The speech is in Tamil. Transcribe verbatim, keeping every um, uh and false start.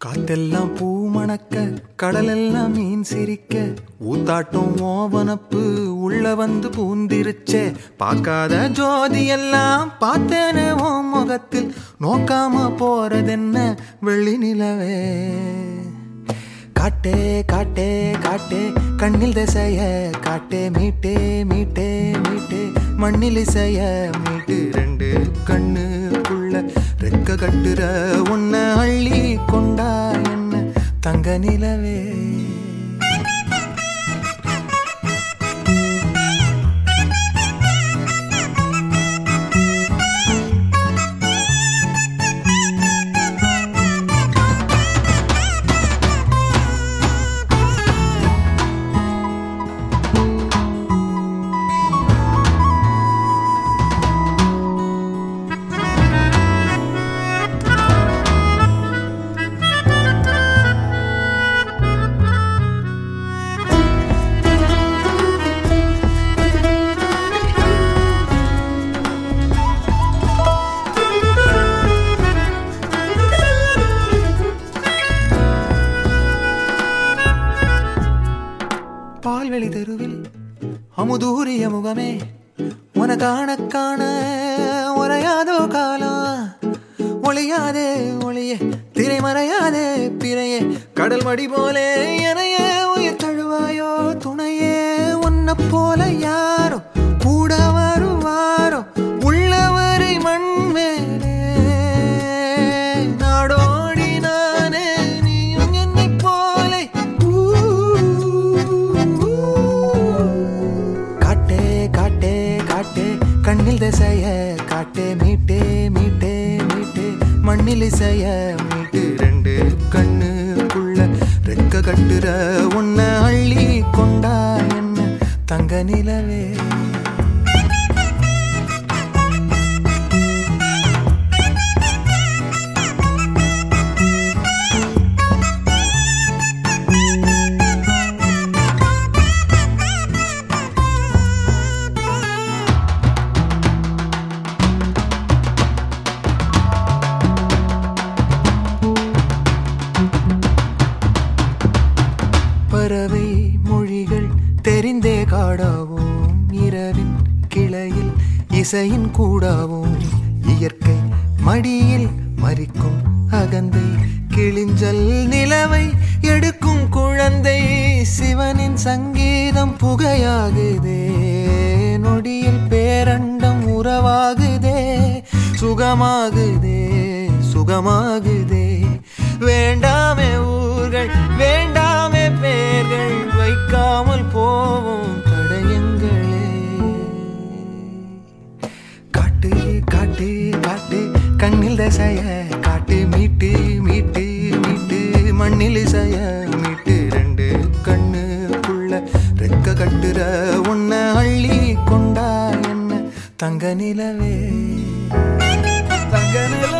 காத்தெல்லாம் பூ மணக்க கடலெல்லாம் மீன் சிரிக்க ஊத்தாட்டம் ஓவனப்பு உள்ள வந்து பூந்திருச்சே. பார்க்காத ஜோதி எல்லாம் பார்த்தேனே ஓ முகத்தில், நோக்காம போறதென்ன வெள்ளி நிலவே. காட்டே காட்டே காட்டே கண்ணில் திசைய காட்டே, மீட்டே மீட்டே மீட்டே மண்ணில் இசைய மீட்டு. ரெண்டு கண்ணுக்குள்ள ரெக்க கட்டுற உன்னை அள்ளி கொண்டா என்ன தங்க நிலவே. பால்வெளி தெருவில் அமுதூரிய முகமே உன காண காண உரையாதோ காலம். ஒளியாதே ஒளியே திரைமறையாதே பிறையே, கடல் மடி போலே எனையே உயிர் தழுவாயோ துணையே. உன்னை போல யாரோ கூட வருவாரோ உள்ளவரை மண் மேலே. நாடோடி நானே நீயும் என்னை போலே. காட்டே காட்டே காட்டே கண்ணில் திசைய காட்டே, மீட்டே மீட்டே மீட்டே மண்ணில் இசைய மீட்டு. ரெண்டு கண்ணுக்குள்ள ரெக்க கட்டுற உன்னை அள்ளி கொண்டா என்ன தங்க நிலவே. பறவை மொழிகள் தெரிந்தே காடாவோம், இரவின் கிளையில் இசையின் கூடாவோம். இயற்கை மடியில் மறிக்கும் அகந்தை கிளிஞ்சல் நிலவை எடுக்கும் குழந்தை. சிவனின் சங்கீதம் புகையாகுதே, நொடியில் பேரண்டம் உறவாகுதே. சுகமாகுதே சுகமாகுதே, வேண்டாமே ஊர்கள் வேண்டாமே பேர்கள், வைக்காமல் போவோம் தடயங்களே. காட்டு காட்டு காட்டு கண்ணில் திசைய காட்டு, மீட்டு மீட்டு மீட்டு மண்ணில் இசைய மீட்டு. ரெண்டு கண்ணுக்குள்ள ரெக்க கட்டுற உன்னை அள்ளி கொண்டா என்ன தங்க நிலவே தங்க நிலவே.